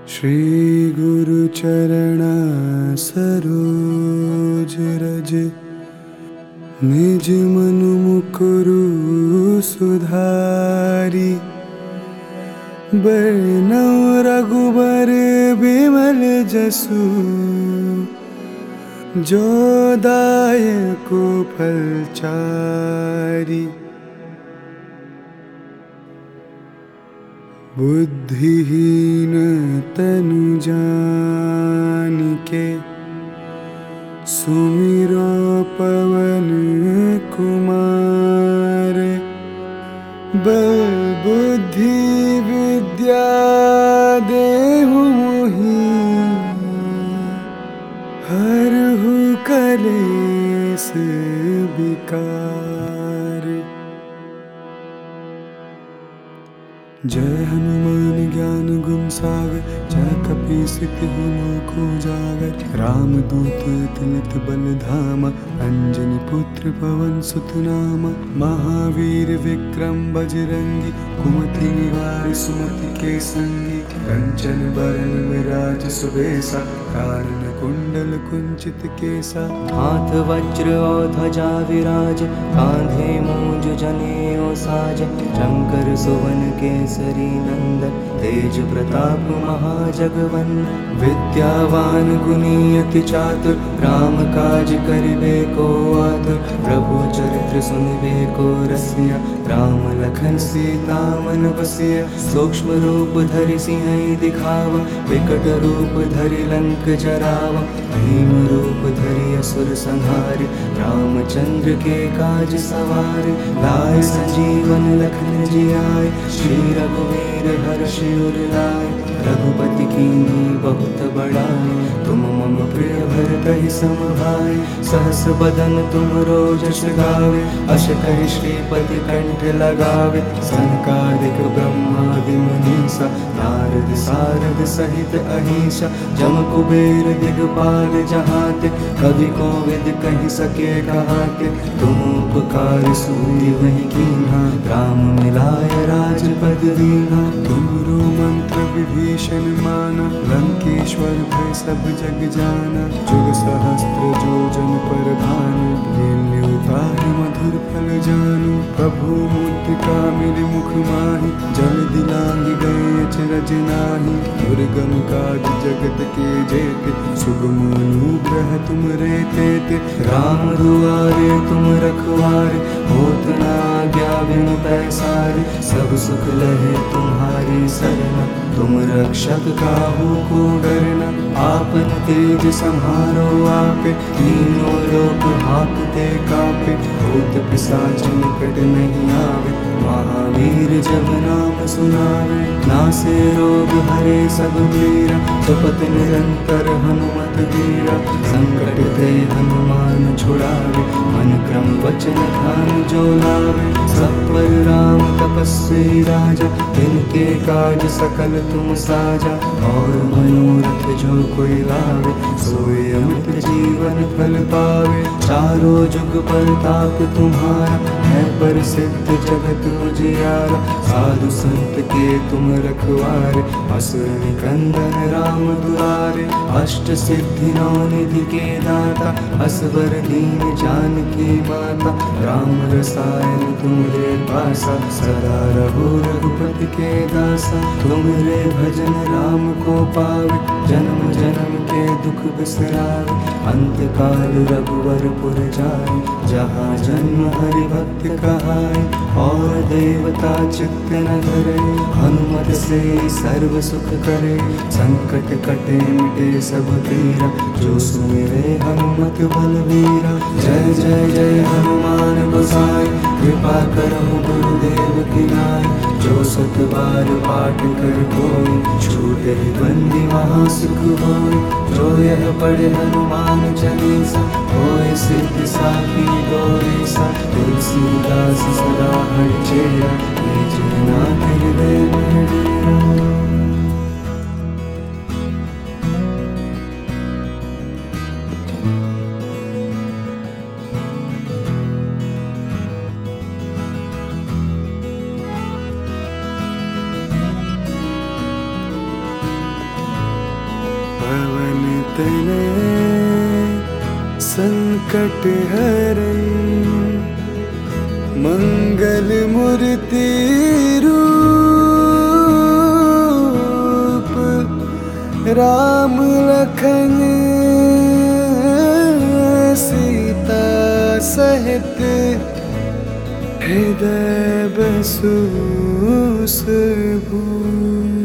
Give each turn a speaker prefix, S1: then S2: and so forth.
S1: श्री गुरु चरण सरोज रज निज मन मुकुरु सुधारी। बरनौ रघुबर बिमल जसु जो दायको फलचारी। बुद्धिहीन तनु जानिके सुमिरो पवन कुमार। बल बुद्धि विद्या देहु मोहि हरहु कलेस विकार। जय हनुमान ज्ञान गुण सागर जय कपीस तिहु लोक उजागर। रामदूत अतुलित बल धामा अंजनी पुत्र पवन सुत नामा। महावीर विक्रम बजरंगी कुमति निवार सुमति के संगी। कंचन बरन विराज सुबेसा कानन कुंडल कुंचित केसा।
S2: हाथ वज्र और ध्वजा विराज कांधे मूंज जनेऊ साज। शंकर सुवन केसरी नंदन तेज प्रताप महाजगवंदन। विद्यावान गुणी अति चातुर राम काज करिबे को आतुर। प्रभु चरित्र सुनिबे को रसिया राम लखन सीता मन बसिया। सूक्ष्म रूप धरि सिंह दिखावा विकट रूप धरि लंक जरावा। भीम रूप धरि असुर संहारे रामचंद्र के काज सवारे। लाए संजीवन लखन जियाए श्री रघुवीर हर्षि उर लाए। रघुपति कीन्ही बहुत बड़ाई तुम मम प्रिय भरतहि सम भाई। सहस बदन तुम रोजस गावे अस कहि श्रीपति कंठ लगावे। सनकादिक ब्रह्मादि मुनीसा नारद सारद सहित अहिसा। जम कुबेर दिगपाल जहाते कवि कोविद कहि सके कहाते। तुम उपकार सूर्य वही कीन्हा राम मिलाय राजपद दीन्हा। तुमरो मंत्र विभीषण माना लंकेश्वर भय सब जग जाना। जुग सहस्त्र जो जन पर भानु लील्यु ताहि मधुर फल जानु। प्रभु मुद्रिका मेरे मुख माहि जल दिलांग गए अचरज नाही। दुर्गम काज जगत के जेते सुगम अनुग्रह तुम रे तेते। राम दुआरे तुम रखवारे होत न आज्ञा बिनु पैसारे। सब सुख लहे तुम्हारी सरना तुम रक्षक काहू को डरना। आपन तेज सम्हारो आपे तीनों लोक हांकते कापे। भूत पिशाच निकट नहीं आवे महावीर जब नाम सुनावे। नासे रोग हरे सब पीरा जपत निरंतर हनुमत वीरा। संकट ते हनुमान छुड़ावे मन क्रम वचन ध्यान जो लावे। सब पर राम तपस्वी राजा तिनके काज सकल तुम साजा। और मनोरथ जो कोई लावे सोई अमित जीवन फल पावे। चारों जुग परताप तुम्हारा है प्रसिद्ध जगत उजियारा। साधु संत के तुम रखवारे असुर निकंदन राम दुलारे। अष्ट सिद्धि नौ निधि के दाता असवर दीन जानकी माता। राम रसायन तुमरे पासा सदा रहो रघुपति के दासा। तुमरे भजन राम को पावे जन्म जन्म के दुख बिसरावे। अंत काल रघुवर पुर जाए जहाँ जन्म हरि भक्त कहाए। और देवता चित्त न धरे हनुमत से सर्व सुख करे। संकट कटे मिटे सब पीरा जो सुमिरे हनुमत बलवीरा। जय जय जय हनुमान गोसाई कृपा करहु गुरुदेव की नाई। जो सत बार पाठ कर कोई छूटे बंदी वहाँ सुख होय। जो यह पढ़े हनुमान चालीसा होय सिद्धि साखी गौरीसा। तुलसीदास सदा हरिचेरा निज नाथ हृदय में डेरा।
S1: अपने संकट हरण मंगल मूर्ति रूप राम लखन सीता सहित हृदय बसु सुभू।